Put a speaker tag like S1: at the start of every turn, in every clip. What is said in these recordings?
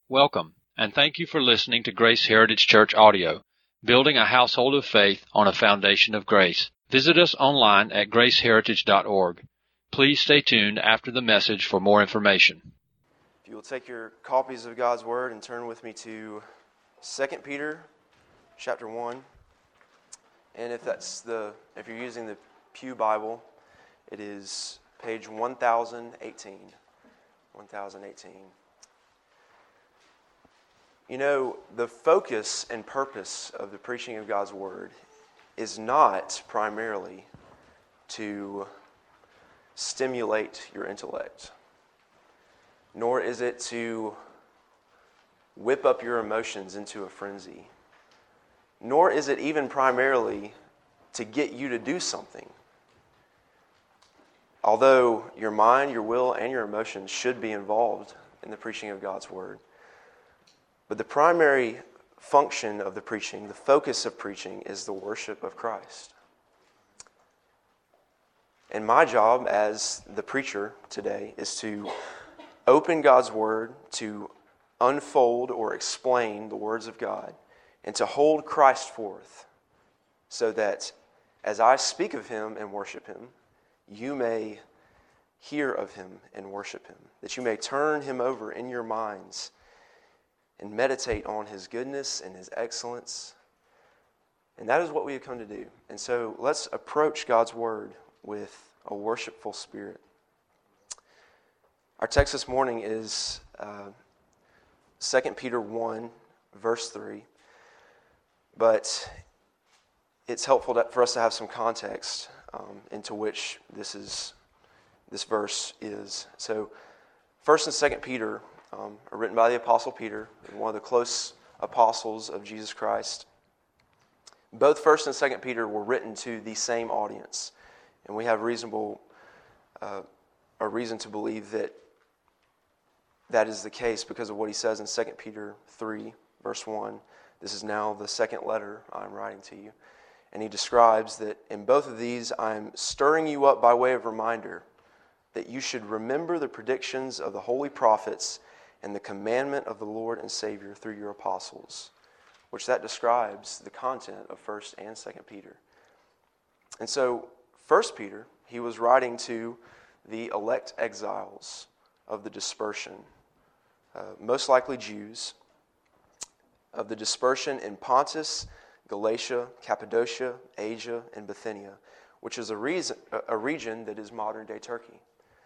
S1: Welcome, and thank you for listening to Grace Heritage Church Audio, building a household of faith on a foundation of grace. Visit us online at graceheritage.org. Please stay tuned after the message for more information.
S2: If you will take your copies of God's Word and turn with me to 2 Peter chapter 1. And if you're using the Pew Bible, it is page 1018. 1018. You know, the focus and purpose of the preaching of God's Word is not primarily to stimulate your intellect, nor is it to whip up your emotions into a frenzy, nor is it even primarily to get you to do something. Although your mind, your will, and your emotions should be involved in the preaching of God's Word. But the primary function of the preaching, the focus of preaching, is the worship of Christ. And my job as the preacher today is to open God's Word, to unfold or explain the words of God, and to hold Christ forth so that as I speak of Him and worship Him, you may hear of Him and worship Him, that you may turn Him over in your minds and meditate on His goodness and His excellence. And that is what we have come to do. And so let's approach God's Word with a worshipful spirit. Our text this morning is 2 Peter 1, verse 3. But it's helpful for us to have some context into which this verse is. So 1st and 2nd Peter are written by the Apostle Peter, one of the close apostles of Jesus Christ. Both 1st and 2nd Peter were written to the same audience, and we have a reason to believe that is the case because of what he says in 2 Peter 3, verse 1. This is now the second letter I'm writing to you. And he describes that in both of these, I'm stirring you up by way of reminder that you should remember the predictions of the holy prophets and the commandment of the Lord and Savior through your apostles, which that describes the content of 1st and 2nd Peter. And so, 1st Peter, he was writing to the elect exiles of the dispersion, most likely Jews, of the dispersion in Pontus, Galatia, Cappadocia, Asia, and Bithynia, which is a region that is modern-day Turkey.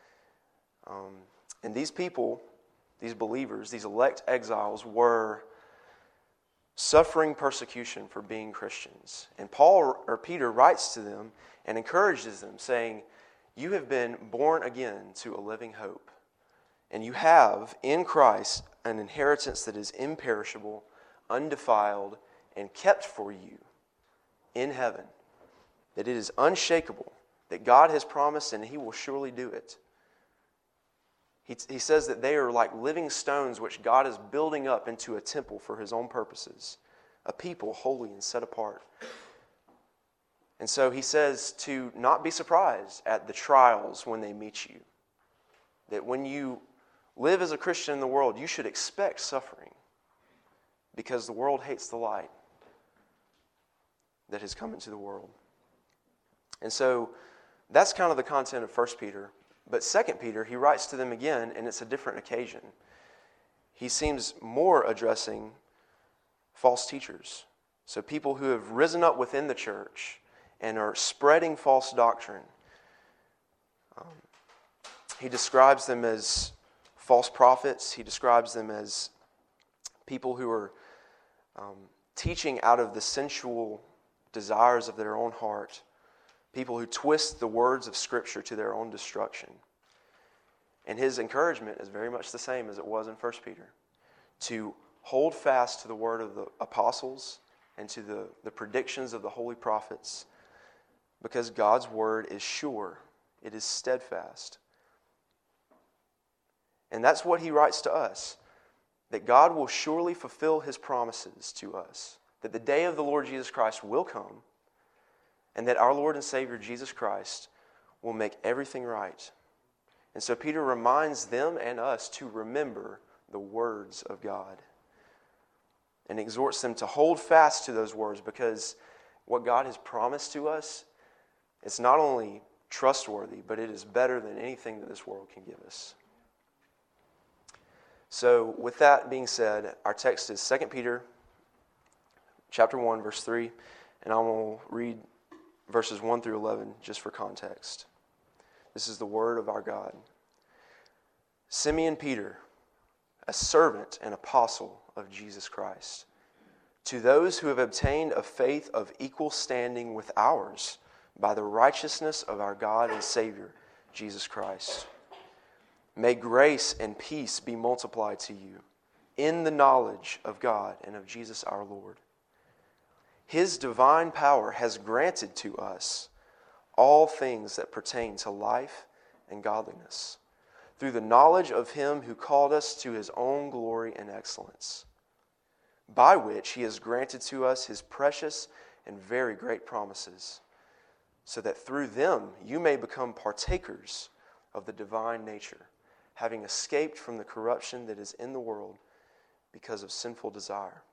S2: And these people, these believers, these elect exiles were suffering persecution for being Christians. And Peter writes to them and encourages them, saying, you have been born again to a living hope, and you have in Christ an inheritance that is imperishable, undefiled, and kept for you in heaven, that it is unshakable, that God has promised and He will surely do it. He says that they are like living stones which God is building up into a temple for His own purposes, a people holy and set apart. And so he says to not be surprised at the trials when they meet you. That when you live as a Christian in the world, you should expect suffering because the world hates the light that has come into the world. And so that's kind of the content of 1 Peter. But 2 Peter, he writes to them again, and it's a different occasion. He seems more addressing false teachers. So people who have risen up within the church and are spreading false doctrine. He describes them as false prophets. He describes them as people who are teaching out of the sensual desires of their own heart. People who twist the words of Scripture to their own destruction. And his encouragement is very much the same as it was in 1 Peter. To hold fast to the word of the apostles and to the predictions of the holy prophets. Because God's word is sure. It is steadfast. And that's what he writes to us. That God will surely fulfill His promises to us. That the day of the Lord Jesus Christ will come. And that our Lord and Savior Jesus Christ will make everything right. And so Peter reminds them and us to remember the words of God, and exhorts them to hold fast to those words, because what God has promised to us, it's not only trustworthy, but it is better than anything that this world can give us. So with that being said, our text is 2 Peter chapter 1, verse 3, and I will read verses 1 through 11 just for context. This is the word of our God. Simeon Peter, a servant and apostle of Jesus Christ, to those who have obtained a faith of equal standing with ours by the righteousness of our God and Savior, Jesus Christ. May grace and peace be multiplied to you in the knowledge of God and of Jesus our Lord. His divine power has granted to us all things that pertain to life and godliness, through the knowledge of Him who called us to His own glory and excellence, by which He has granted to us His precious and very great promises, so that through them you may become partakers of the divine nature, having escaped from the corruption that is in the world because of sinful desire.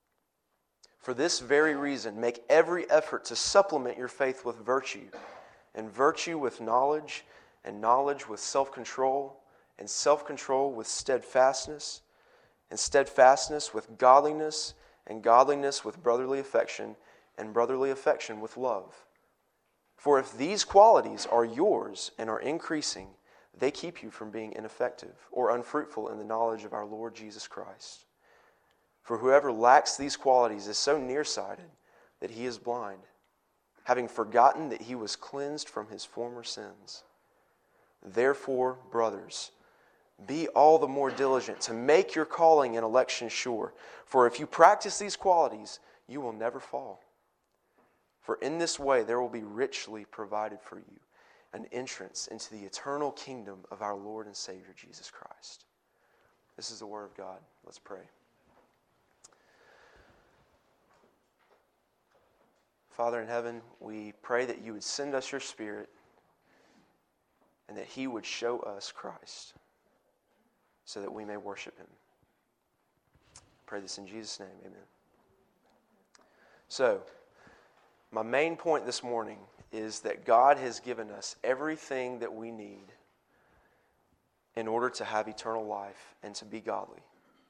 S2: For this very reason, make every effort to supplement your faith with virtue, and virtue with knowledge, and knowledge with self-control, and self-control with steadfastness, and steadfastness with godliness, and godliness with brotherly affection, and brotherly affection with love. For if these qualities are yours and are increasing, they keep you from being ineffective or unfruitful in the knowledge of our Lord Jesus Christ. For whoever lacks these qualities is so nearsighted that he is blind, having forgotten that he was cleansed from his former sins. Therefore, brothers, be all the more diligent to make your calling and election sure. For if you practice these qualities, you will never fall. For in this way there will be richly provided for you an entrance into the eternal kingdom of our Lord and Savior Jesus Christ. This is the word of God. Let's pray. Father in heaven, we pray that you would send us your Spirit and that He would show us Christ so that we may worship Him. I pray this in Jesus' name, amen. So, my main point this morning is that God has given us everything that we need in order to have eternal life and to be godly.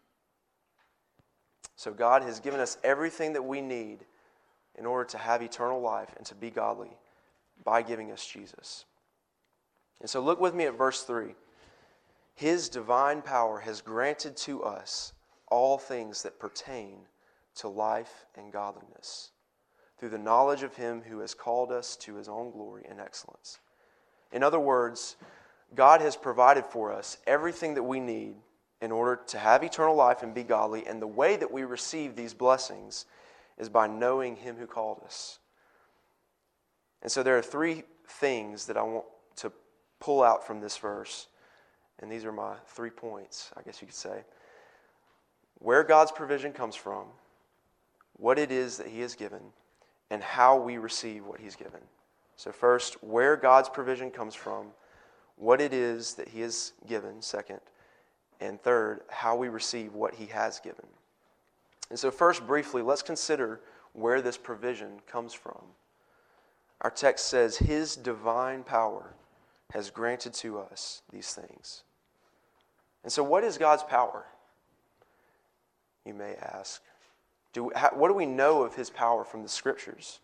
S2: So God has given us everything that we need in order to have eternal life and to be godly by giving us Jesus. And so look with me at verse 3. His divine power has granted to us all things that pertain to life and godliness, through the knowledge of Him who has called us to His own glory and excellence. In other words, God has provided for us everything that we need in order to have eternal life and be godly, and the way that we receive these blessings is by knowing Him who called us. And so there are three things that I want to pull out from this verse, and these are my 3 points, I guess you could say. Where God's provision comes from, what it is that He has given, and how we receive what He's given. So first, where God's provision comes from, what it is that He has given, second, and third, how we receive what He has given. And so first, briefly, let's consider where this provision comes from. Our text says, His divine power has granted to us these things. And so what is God's power? You may ask. What do we know of His power from the Scriptures?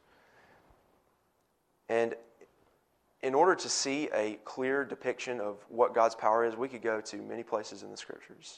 S2: And in order to see a clear depiction of what God's power is, we could go to many places in the Scriptures.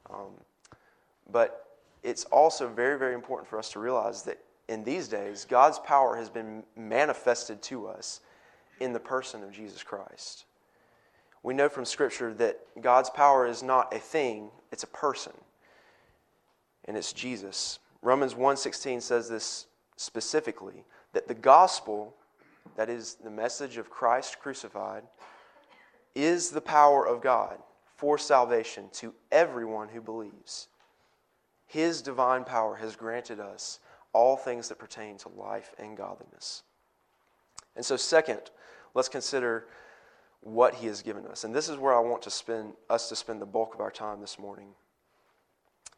S2: But it's also very, very important for us to realize that in these days, God's power has been manifested to us in the person of Jesus Christ. We know from Scripture that God's power is not a thing, it's a person. And it's Jesus. Romans 1:16 says this specifically, that the gospel, that is the message of Christ crucified, is the power of God for salvation to everyone who believes. His divine power has granted us all things that pertain to life and godliness. And so second, let's consider what He has given us. And this is where I want to spend the bulk of our time this morning.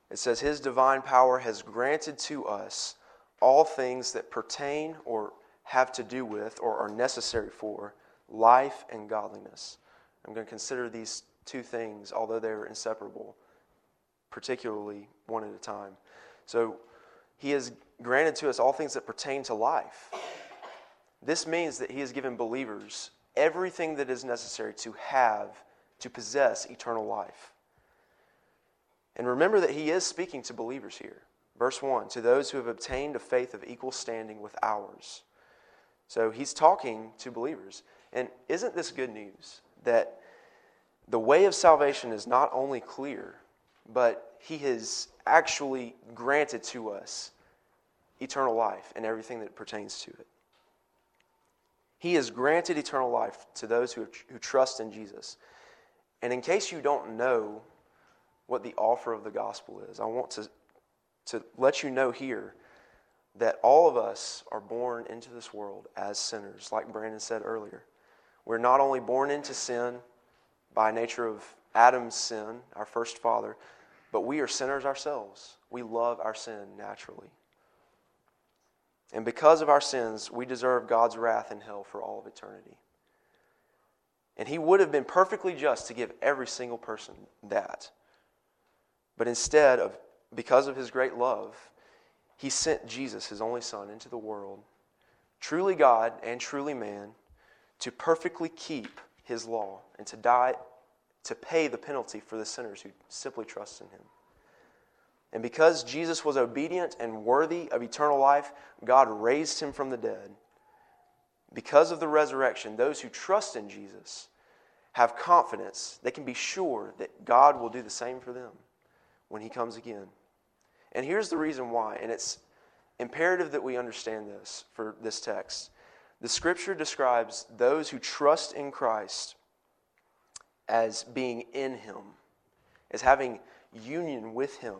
S2: It says, His divine power has granted to us all things that pertain or have to do with or are necessary for life and godliness. I'm going to consider these two things, although they're inseparable, particularly one at a time. So He has granted to us all things that pertain to life. This means that He has given believers everything that is necessary to possess eternal life. And remember that He is speaking to believers here. Verse 1, to those who have obtained a faith of equal standing with ours. So He's talking to believers. And isn't this good news? That the way of salvation is not only clear, but He has actually granted to us eternal life and everything that pertains to it. He has granted eternal life to those who trust in Jesus. And in case you don't know what the offer of the gospel is, I want to let you know here that all of us are born into this world as sinners, like Brandon said earlier. We're not only born into sin by nature of Adam's sin, our first father, but we are sinners ourselves. We love our sin naturally. And because of our sins, we deserve God's wrath in hell for all of eternity. And He would have been perfectly just to give every single person that. But instead, because of His great love, He sent Jesus, His only Son, into the world, truly God and truly man, to perfectly keep His law and to die, to pay the penalty for the sinners who simply trust in Him. And because Jesus was obedient and worthy of eternal life, God raised Him from the dead. Because of the resurrection, those who trust in Jesus have confidence. They can be sure that God will do the same for them when He comes again. And here's the reason why, and it's imperative that we understand this for this text. The Scripture describes those who trust in Christ as being in Him, as having union with Him.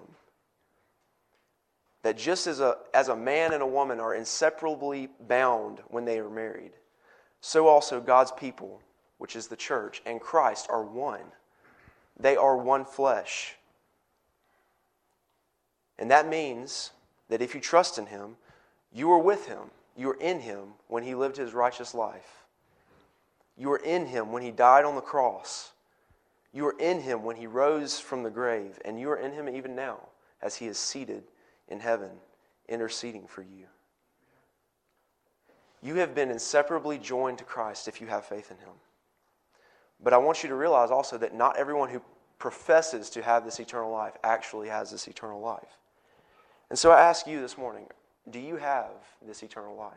S2: That just as a man and a woman are inseparably bound when they are married, so also God's people, which is the church, and Christ are one. They are one flesh. And that means that if you trust in Him, you are with Him. You are in Him when He lived His righteous life. You are in Him when He died on the cross. You are in Him when He rose from the grave. And you are in Him even now as He is seated in heaven, interceding for you. You have been inseparably joined to Christ if you have faith in Him. But I want you to realize also that not everyone who professes to have this eternal life actually has this eternal life. And so I ask you this morning, do you have this eternal life?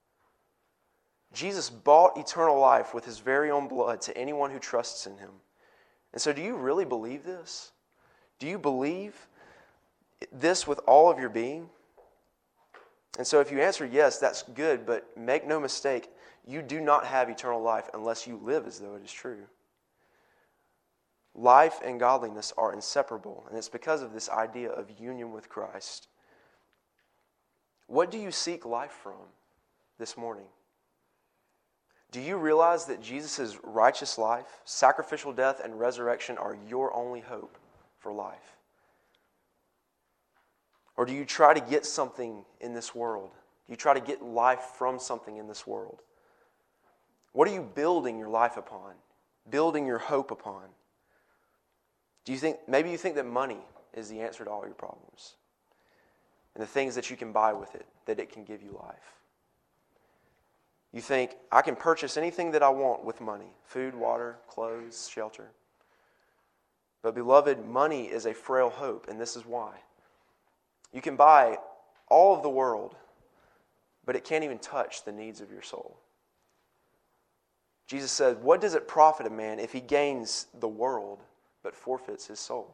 S2: Jesus bought eternal life with His very own blood to anyone who trusts in Him. And so do you really believe this? Do you believe this with all of your being? And so if you answer yes, that's good, but make no mistake, you do not have eternal life unless you live as though it is true. Life and godliness are inseparable, and it's because of this idea of union with Christ. What do you seek life from this morning? Do you realize that Jesus' righteous life, sacrificial death, and resurrection are your only hope for life? Or do you try to get something in this world? Do you try to get life from something in this world? What are you building your life upon? Building your hope upon? Maybe you think that money is the answer to all your problems, and the things that you can buy with it, that it can give you life. You think, I can purchase anything that I want with money: food, water, clothes, shelter. But beloved, money is a frail hope, and this is why. You can buy all of the world, but it can't even touch the needs of your soul. Jesus said, what does it profit a man if he gains the world but forfeits his soul?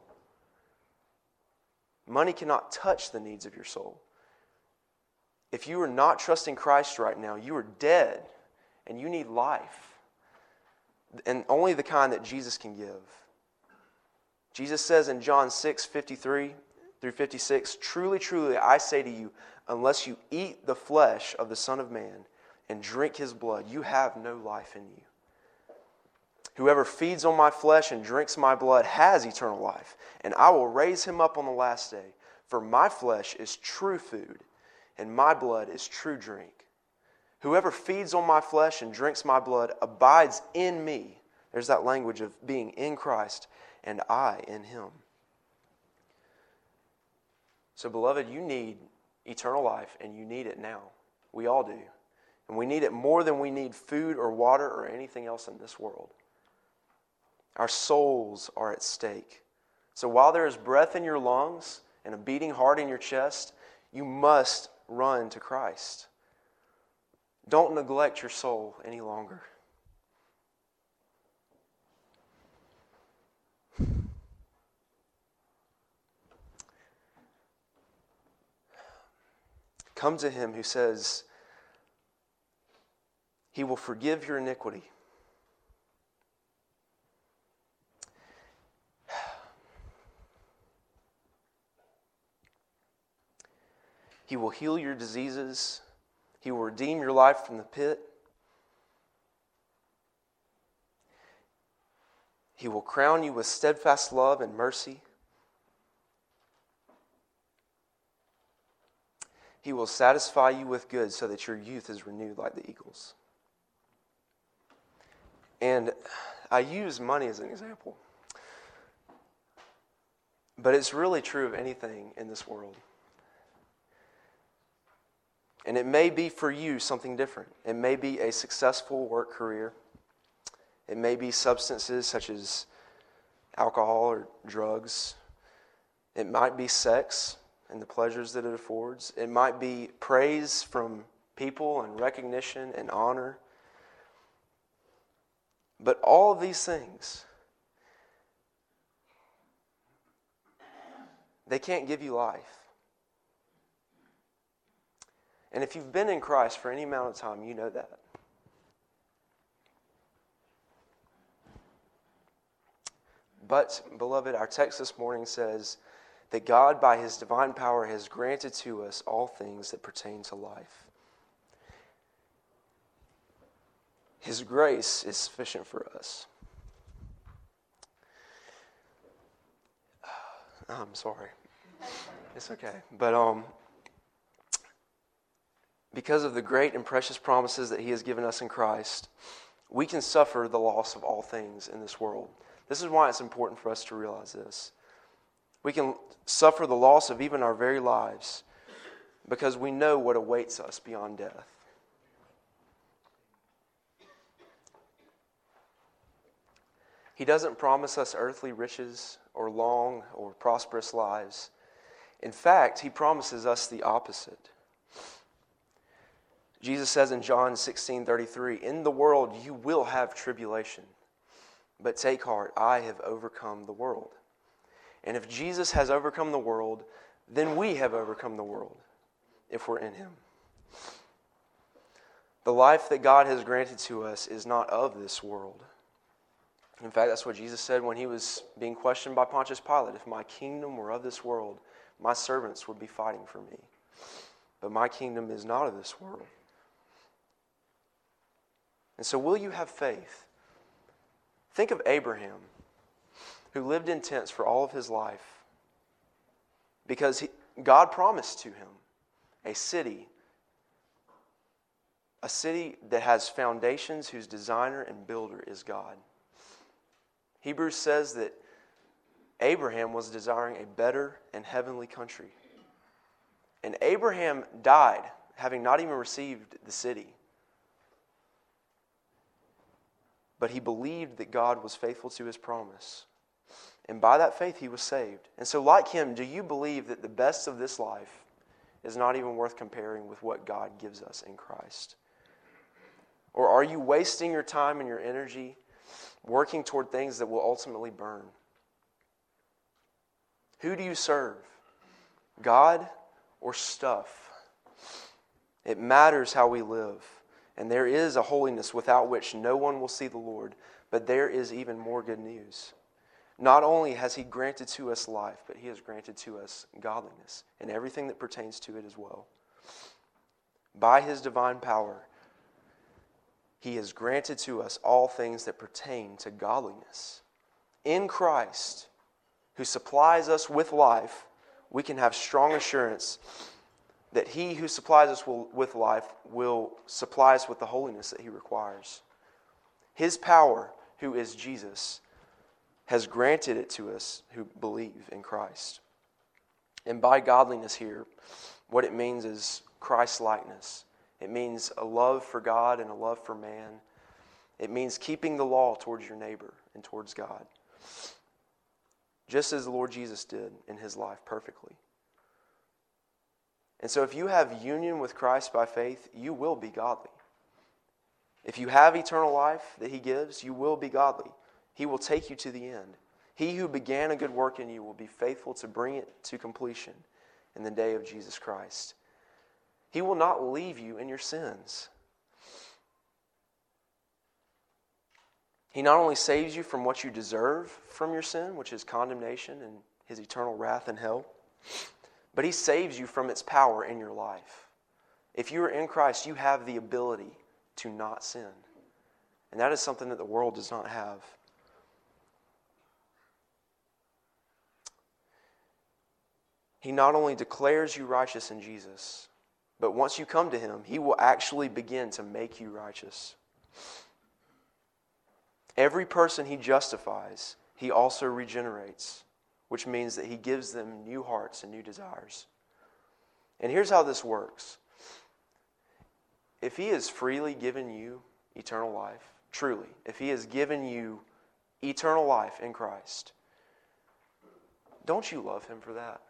S2: Money cannot touch the needs of your soul. If you are not trusting Christ right now, you are dead and you need life. And only the kind that Jesus can give. Jesus says in John 6:53 through 56, truly, truly, I say to you, unless you eat the flesh of the Son of Man and drink His blood, you have no life in you. Whoever feeds on my flesh and drinks my blood has eternal life, and I will raise him up on the last day. For my flesh is true food, and my blood is true drink. Whoever feeds on my flesh and drinks my blood abides in me. There's that language of being in Christ, and I in him. So, beloved, you need eternal life, and you need it now. We all do. And we need it more than we need food or water or anything else in this world. Our souls are at stake. So while there is breath in your lungs and a beating heart in your chest, you must run to Christ. Don't neglect your soul any longer. Come to him who says he will forgive your iniquity. He will heal your diseases. He will redeem your life from the pit. He will crown you with steadfast love and mercy. He will satisfy you with good so that your youth is renewed like the eagles. And I use money as an example. But it's really true of anything in this world. And it may be for you something different. It may be a successful work career. It may be substances such as alcohol or drugs. It might be sex and the pleasures that it affords. It might be praise from people and recognition and honor. But all of these things, they can't give you life. And if you've been in Christ for any amount of time, you know that. But, beloved, our text this morning says that God, by His divine power, has granted to us all things that pertain to life. His grace is sufficient for us. I'm sorry. It's okay. But because of the great and precious promises that He has given us in Christ, we can suffer the loss of all things in this world. This is why it's important for us to realize this. We can suffer the loss of even our very lives because we know what awaits us beyond death. He doesn't promise us earthly riches or long or prosperous lives. In fact, He promises us the opposite. Jesus says in John 16:33, "In the world you will have tribulation, but take heart, I have overcome the world." And if Jesus has overcome the world, then we have overcome the world, if we're in Him. The life that God has granted to us is not of this world. In fact, that's what Jesus said when He was being questioned by Pontius Pilate. If my kingdom were of this world, my servants would be fighting for me. But my kingdom is not of this world. And so will you have faith? Think of Abraham, who lived in tents for all of his life because God promised to him a city that has foundations, whose designer and builder is God. Hebrews says that Abraham was desiring a better and heavenly country. And Abraham died, having not even received the city. But he believed that God was faithful to His promise. And by that faith, he was saved. And so like him, do you believe that the best of this life is not even worth comparing with what God gives us in Christ? Or are you wasting your time and your energy working toward things that will ultimately burn? Who do you serve? God or stuff? It matters how we live. And there is a holiness without which no one will see the Lord. But there is even more good news. Not only has He granted to us life, but He has granted to us godliness and everything that pertains to it as well. By His divine power, He has granted to us all things that pertain to godliness. In Christ, who supplies us with life, we can have strong assurance that He who supplies us with life will supply us with the holiness that He requires. His power, who is Jesus, has granted it to us who believe in Christ. And by godliness here, what it means is Christ-likeness. It means a love for God and a love for man. It means keeping the law towards your neighbor and towards God, just as the Lord Jesus did in His life perfectly. And so if you have union with Christ by faith, you will be godly. If you have eternal life that He gives, you will be godly. He will take you to the end. He who began a good work in you will be faithful to bring it to completion in the day of Jesus Christ. He will not leave you in your sins. He not only saves you from what you deserve from your sin, which is condemnation and His eternal wrath in hell, but He saves you from its power in your life. If you are in Christ, you have the ability to not sin. And that is something that the world does not have. He not only declares you righteous in Jesus, but once you come to Him, He will actually begin to make you righteous. Every person He justifies, He also regenerates, which means that He gives them new hearts and new desires. And here's how this works. If He has freely given you eternal life, truly, if He has given you eternal life in Christ, don't you love Him for that?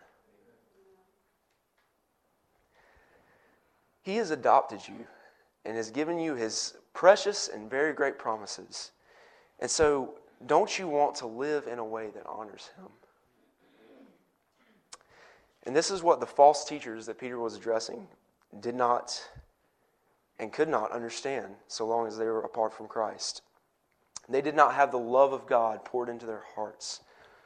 S2: He has adopted you and has given you His precious and very great promises. And so, don't you want to live in a way that honors Him? And this is what the false teachers that Peter was addressing did not and could not understand so long as they were apart from Christ. They did not have the love of God poured into their hearts.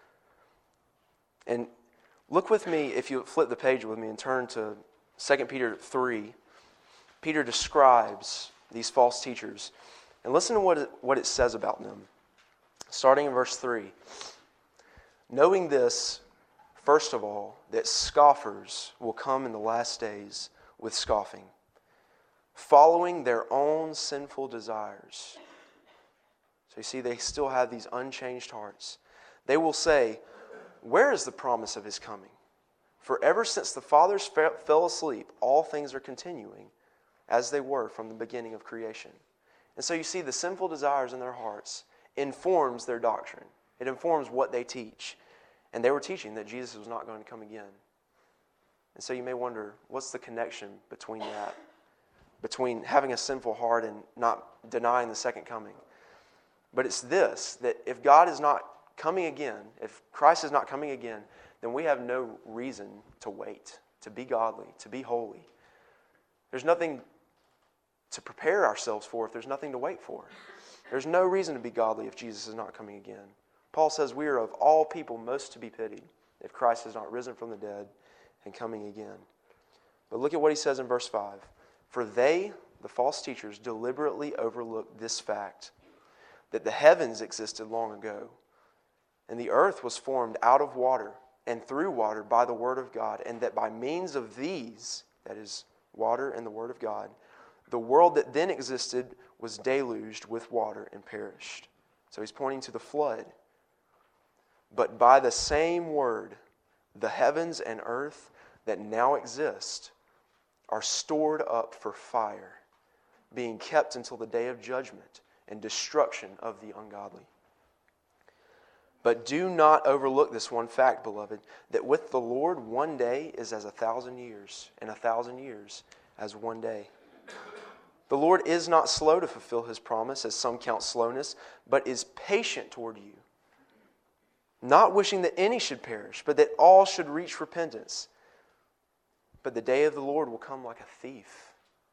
S2: And look with me, if you flip the page with me and turn to 2 Peter 3, Peter describes these false teachers. And listen to what it says about them. Starting in verse 3. Knowing this, first of all, that scoffers will come in the last days with scoffing, following their own sinful desires. So you see, they still have these unchanged hearts. They will say, where is the promise of His coming? For ever since the fathers fell asleep, all things are continuing as they were from the beginning of creation. And so you see, the sinful desires in their hearts informs their doctrine. It informs what they teach. And they were teaching that Jesus was not going to come again. And so you may wonder, what's the connection between that? Between having a sinful heart and not denying the second coming. But it's this, that if God is not coming again, if Christ is not coming again, then we have no reason to wait, to be godly, to be holy. There's nothing to prepare ourselves for if there's nothing to wait for. There's no reason to be godly if Jesus is not coming again. Paul says we are of all people most to be pitied if Christ has not risen from the dead and coming again. But look at what he says in verse 5. For they, the false teachers, deliberately overlooked this fact, that the heavens existed long ago, and the earth was formed out of water and through water by the word of God, and that by means of these, that is, water and the word of God, the world that then existed was deluged with water and perished. So he's pointing to the flood. But by the same word, the heavens and earth that now exist are stored up for fire, being kept until the day of judgment and destruction of the ungodly. But do not overlook this one fact, beloved, that with the Lord 1 day is as 1,000 years, and 1,000 years as 1 day. The Lord is not slow to fulfill His promise, as some count slowness, but is patient toward you, not wishing that any should perish, but that all should reach repentance. But the day of the Lord will come like a thief.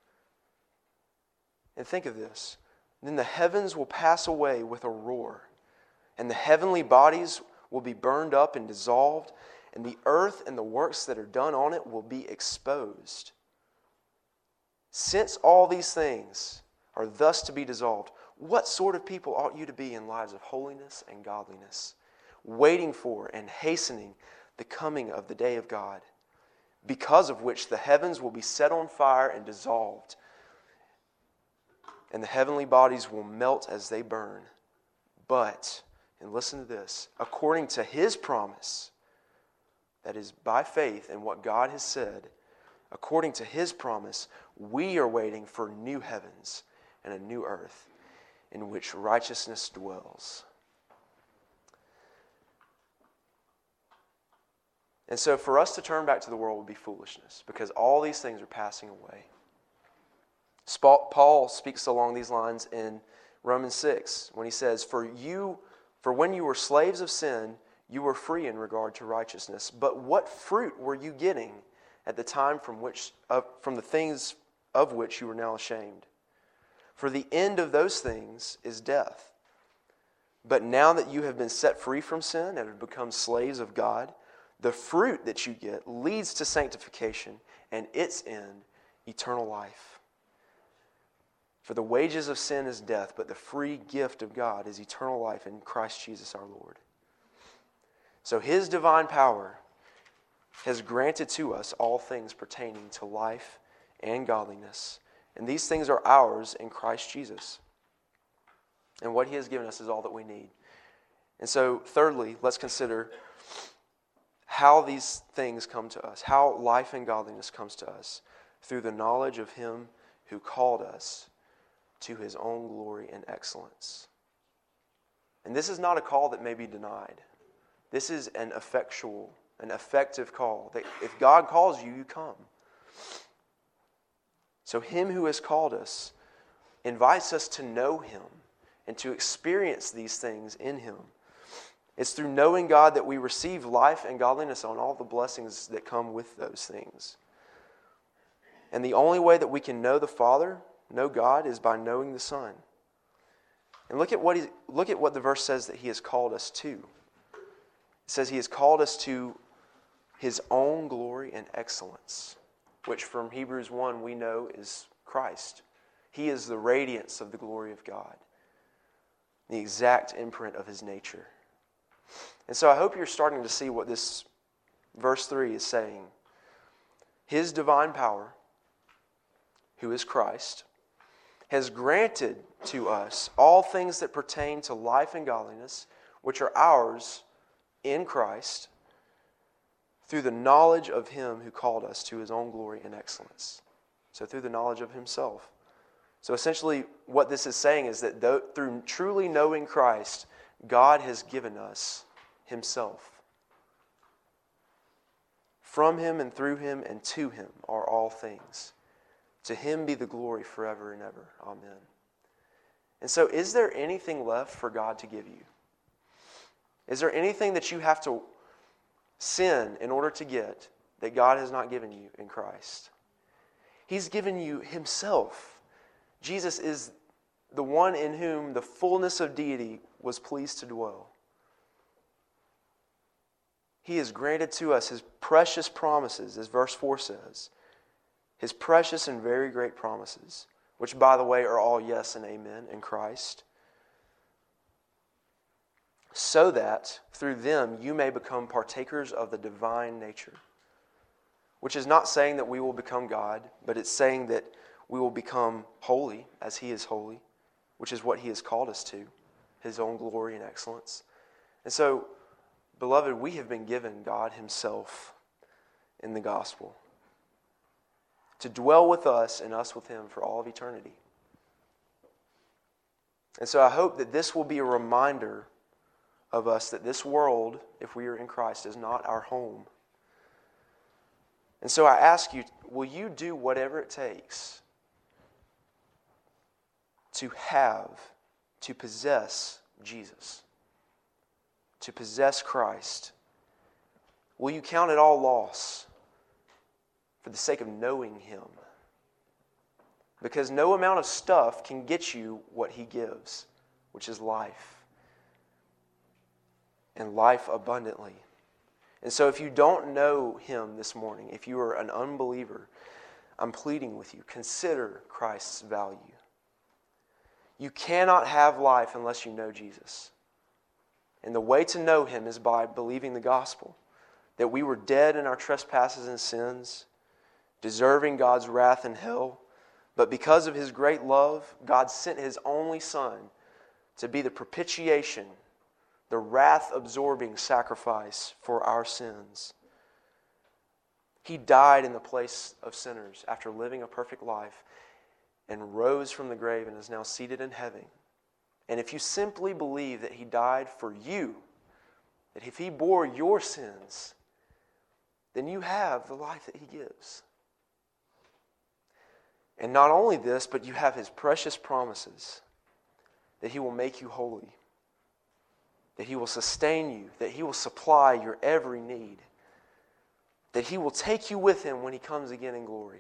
S2: And think of this. Then the heavens will pass away with a roar, and the heavenly bodies will be burned up and dissolved, and the earth and the works that are done on it will be exposed. Since all these things are thus to be dissolved, what sort of people ought you to be in lives of holiness and godliness, waiting for and hastening the coming of the day of God, because of which the heavens will be set on fire and dissolved, and the heavenly bodies will melt as they burn. But, and listen to this, according to His promise, that is by faith in what God has said, according to His promise, we are waiting for new heavens and a new earth in which righteousness dwells. And so for us to turn back to the world would be foolishness, because all these things are passing away. Paul speaks along these lines in Romans 6 when he says, For when you were slaves of sin, you were free in regard to righteousness. But what fruit were you getting at the time from the things of which you are now ashamed? For the end of those things is death. But now that you have been set free from sin and have become slaves of God, the fruit that you get leads to sanctification, and its end, eternal life. For the wages of sin is death, but the free gift of God is eternal life in Christ Jesus our Lord. So His divine power has granted to us all things pertaining to life and godliness. And these things are ours in Christ Jesus. And what He has given us is all that we need. And so, thirdly, let's consider how these things come to us, how life and godliness comes to us through the knowledge of Him who called us to His own glory and excellence. And this is not a call that may be denied. This is an effective call. That if God calls you, you come. So Him who has called us invites us to know Him and to experience these things in Him. It's through knowing God that we receive life and godliness on all the blessings that come with those things. And the only way that we can know the Father, know God, is by knowing the Son. And look at what the verse says that He has called us to. It says He has called us to His own glory and excellence, which from Hebrews 1 we know is Christ. He is the radiance of the glory of God, the exact imprint of His nature. And so I hope you're starting to see what this verse 3 is saying. His divine power, who is Christ, has granted to us all things that pertain to life and godliness, which are ours in Christ, through the knowledge of Him who called us to His own glory and excellence. So through the knowledge of Himself. So essentially what this is saying is that through truly knowing Christ, God has given us Himself. From Him and through Him and to Him are all things. To Him be the glory forever and ever. Amen. And so is there anything left for God to give you? Is there anything that you have to sin in order to get that God has not given you in Christ? He's given you Himself. Jesus is the one in whom the fullness of deity was pleased to dwell. He has granted to us His precious promises, as verse 4 says. His precious and very great promises, which, by the way, are all yes and amen in Christ, so that through them you may become partakers of the divine nature. Which is not saying that we will become God, but it's saying that we will become holy as He is holy, which is what He has called us to, His own glory and excellence. And so, beloved, we have been given God Himself in the gospel to dwell with us and us with Him for all of eternity. And so I hope that this will be a reminder of us that this world, if we are in Christ, is not our home. And so I ask you, will you do whatever it takes to possess Jesus, to possess Christ? Will you count it all loss for the sake of knowing Him? Because no amount of stuff can get you what He gives, which is life, and life abundantly. And so if you don't know Him this morning, if you are an unbeliever, I'm pleading with you, consider Christ's value. You cannot have life unless you know Jesus. And the way to know Him is by believing the gospel, that we were dead in our trespasses and sins, deserving God's wrath and hell. But because of His great love, God sent His only Son to be the propitiation, the wrath-absorbing sacrifice for our sins. He died in the place of sinners after living a perfect life and rose from the grave and is now seated in heaven. And if you simply believe that He died for you, that if He bore your sins, then you have the life that He gives. And not only this, but you have His precious promises that He will make you holy, that He will sustain you, that He will supply your every need, that He will take you with Him when He comes again in glory.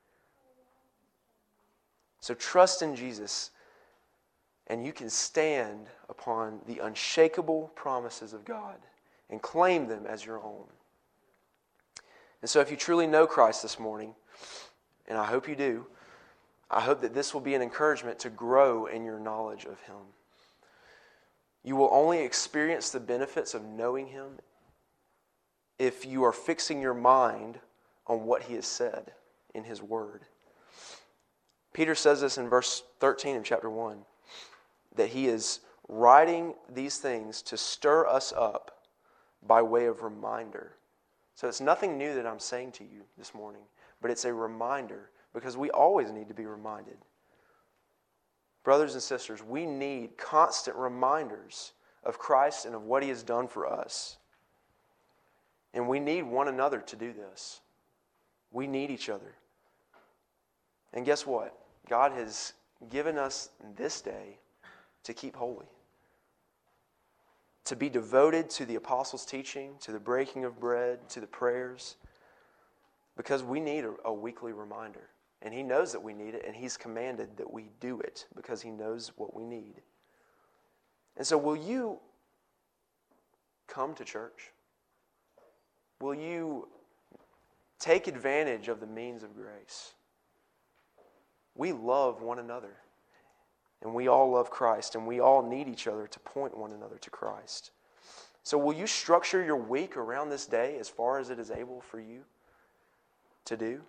S2: So trust in Jesus, and you can stand upon the unshakable promises of God and claim them as your own. And so if you truly know Christ this morning, and I hope you do, I hope that this will be an encouragement to grow in your knowledge of Him. You will only experience the benefits of knowing Him if you are fixing your mind on what He has said in His Word. Peter says this in verse 13 of chapter 1, that he is writing these things to stir us up by way of reminder. So it's nothing new that I'm saying to you this morning, but it's a reminder because we always need to be reminded. Brothers and sisters, we need constant reminders of Christ and of what He has done for us. And we need one another to do this. We need each other. And guess what? God has given us this day to keep holy, to be devoted to the apostles' teaching, to the breaking of bread, to the prayers, because we need a weekly reminder. And He knows that we need it, and He's commanded that we do it because He knows what we need. And so will you come to church? Will you take advantage of the means of grace? We love one another, and we all love Christ, and we all need each other to point one another to Christ. So will you structure your week around this day as far as it is able for you to do?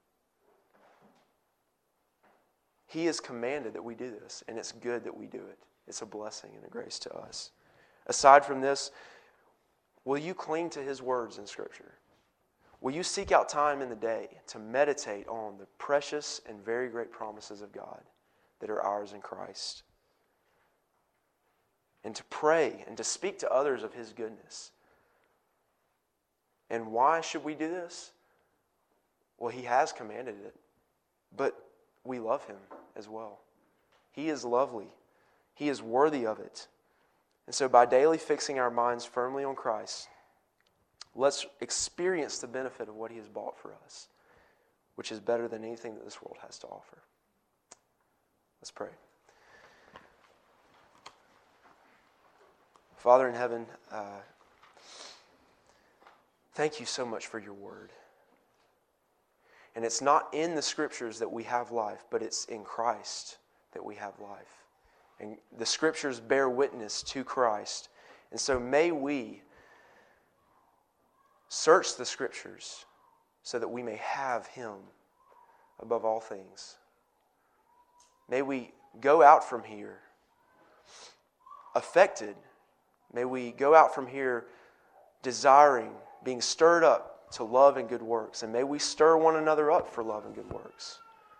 S2: He has commanded that we do this, and it's good that we do it. It's a blessing and a grace to us. Aside from this, will you cling to His words in Scripture? Will you seek out time in the day to meditate on the precious and very great promises of God that are ours in Christ? And to pray and to speak to others of His goodness. And why should we do this? Well, He has commanded it, but we love Him as well. He is lovely. He is worthy of it. And so by daily fixing our minds firmly on Christ, let's experience the benefit of what He has bought for us, which is better than anything that this world has to offer. Let's pray. Father in heaven, thank You so much for Your word. And it's not in the Scriptures that we have life, but it's in Christ that we have life. And the Scriptures bear witness to Christ. And so may we search the Scriptures so that we may have Him above all things. May we go out from here affected. May we go out from here desiring, being stirred up to love and good works. And may we stir one another up for love and good works.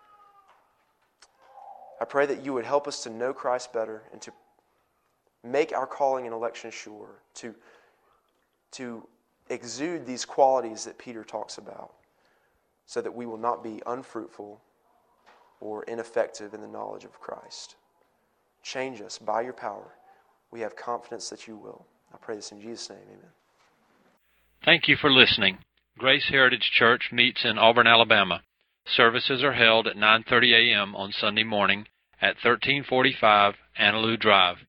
S2: I pray that You would help us to know Christ better and to make our calling and election sure, to exude these qualities that Peter talks about, so that we will not be unfruitful or ineffective in the knowledge of Christ. Change us by Your power. We have confidence that You will. I pray this in Jesus' name, amen.
S1: Thank you for listening. Grace Heritage Church meets in Auburn, Alabama. Services are held at 9:30 a.m. on Sunday morning at 1345 Annaloo Drive.